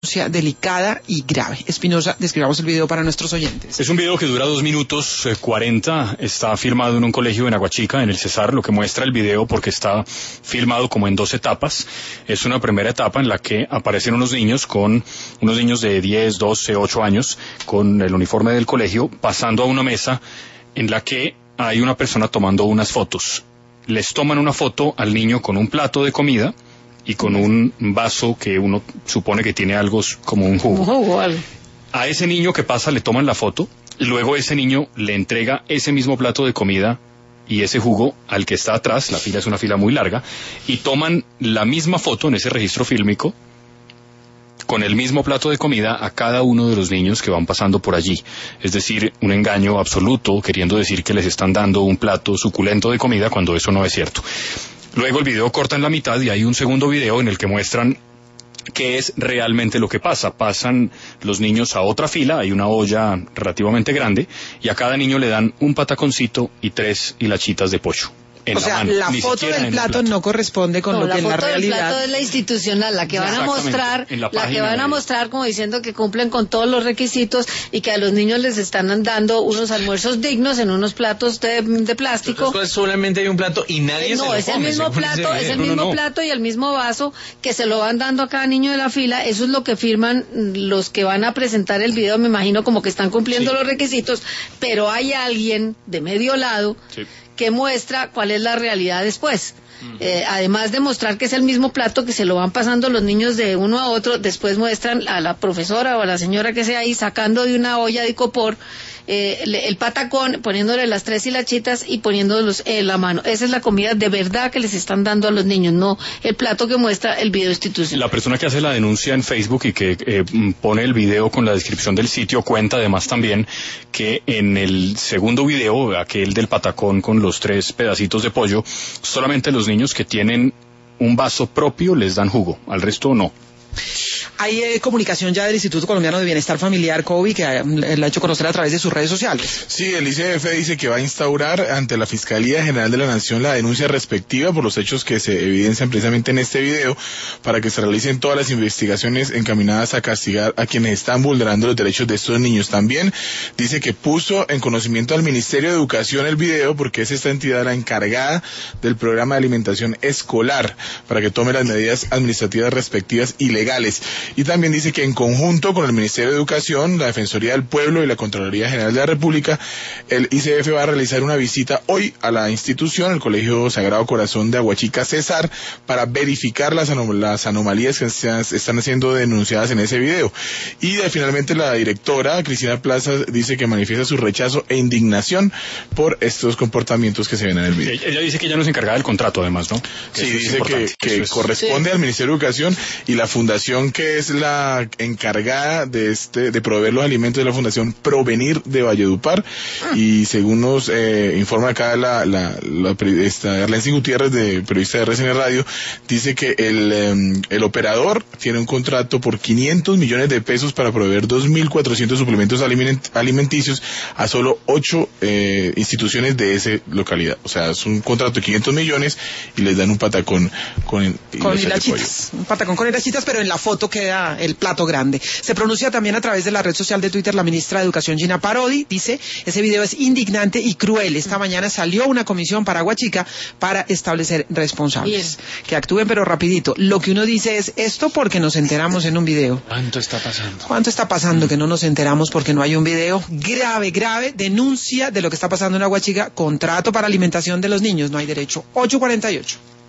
denuncia delicada y grave. Espinosa, describamos el video para nuestros oyentes. Es un video que dura 2 minutos 40, está filmado en un colegio en Aguachica, en el Cesar. Lo que muestra el video, porque está filmado como en 2 etapas, es una primera etapa en la que aparecen unos niños de 10, 12, 8 años, con el uniforme del colegio, pasando a una mesa en la que hay una persona tomando unas fotos. Les toman una foto al niño con un plato de comida y con un vaso que uno supone que tiene algo como un jugo. A ese niño que pasa le toman la foto, y luego ese niño le entrega ese mismo plato de comida y ese jugo al que está atrás. La fila es una fila muy larga, y toman la misma foto en ese registro fílmico con el mismo plato de comida a cada uno de los niños que van pasando por allí. Es decir, un engaño absoluto, queriendo decir que les están dando un plato suculento de comida cuando eso no es cierto. Luego el video corta en la mitad y hay un segundo video en el que muestran qué es realmente lo que pasa. Pasan los niños a otra fila, hay una olla relativamente grande, y a cada niño le dan un pataconcito y 3 hilachitas de pollo. O sea, la foto del plato no corresponde con lo que es la realidad. La foto del plato es la institucional, la que van a mostrar, como diciendo que cumplen con todos los requisitos y que a los niños les están dando unos almuerzos dignos en unos platos de plástico. Entonces, solamente hay un plato y nadie se lo come. Es el mismo plato y el mismo vaso que se lo van dando a cada niño de la fila. Eso es lo que firman los que van a presentar el video, me imagino, como que están cumpliendo los requisitos, pero hay alguien de medio lado que muestra cuál es la realidad después. Además de mostrar que es el mismo plato que se lo van pasando los niños de uno a otro, después muestran a la profesora o a la señora que sea ahí sacando de una olla de icopor el patacón, poniéndole las 3 hilachitas y poniéndolos en la mano. Esa es la comida de verdad que les están dando a los niños, no el plato que muestra el video institucional. La persona que hace la denuncia en Facebook y que pone el video con la descripción del sitio cuenta además también que en el segundo video, aquel del patacón con los 3 pedacitos de pollo, solamente los niños que tienen un vaso propio les dan jugo, al resto no. Hay comunicación ya del Instituto Colombiano de Bienestar Familiar, COBI, que la ha hecho conocer a través de sus redes sociales. Sí, el ICBF dice que va a instaurar ante la Fiscalía General de la Nación la denuncia respectiva por los hechos que se evidencian precisamente en este video, para que se realicen todas las investigaciones encaminadas a castigar a quienes están vulnerando los derechos de estos niños. También dice que puso en conocimiento al Ministerio de Educación el video, porque es esta entidad la encargada del programa de alimentación escolar, para que tome las medidas administrativas respectivas y legales. Y también dice que en conjunto con el Ministerio de Educación, la Defensoría del Pueblo y la Contraloría General de la República, el ICBF va a realizar una visita hoy a la institución, el Colegio Sagrado Corazón de Aguachica Cesar, para verificar las anomalías que están siendo denunciadas en ese video. Y finalmente la directora, Cristina Plaza, dice que manifiesta su rechazo e indignación por estos comportamientos que se ven en el video. Ella dice que ella no es encargada del contrato, además, ¿no? Sí, dice que corresponde al Ministerio de Educación, y la fundación que es la encargada de proveer los alimentos de la Fundación Provenir de Valledupar, y según nos informa acá Arlency Gutiérrez, periodista de RCN Radio, dice que el operador tiene un contrato por 500 millones de pesos para proveer 2.400 suplementos alimenticios a solo 8 instituciones de esa localidad. O sea, es un contrato de 500 millones y les dan un patacón con hilachitas. Un patacón con hilachitas, pero en la foto queda el plato grande. Se pronuncia también a través de la red social de Twitter la ministra de Educación, Gina Parodi. Dice, ese video es indignante y cruel. Esta mañana salió una comisión para Aguachica para establecer responsables. Bien. Que actúen, pero rapidito. Lo que uno dice es, esto porque nos enteramos en un video. ¿Cuánto está pasando? ¿Cuánto está pasando que no nos enteramos porque no hay un video? Grave, grave denuncia de lo que está pasando en Aguachica. Contrato para alimentación de los niños. No hay derecho. 8:48.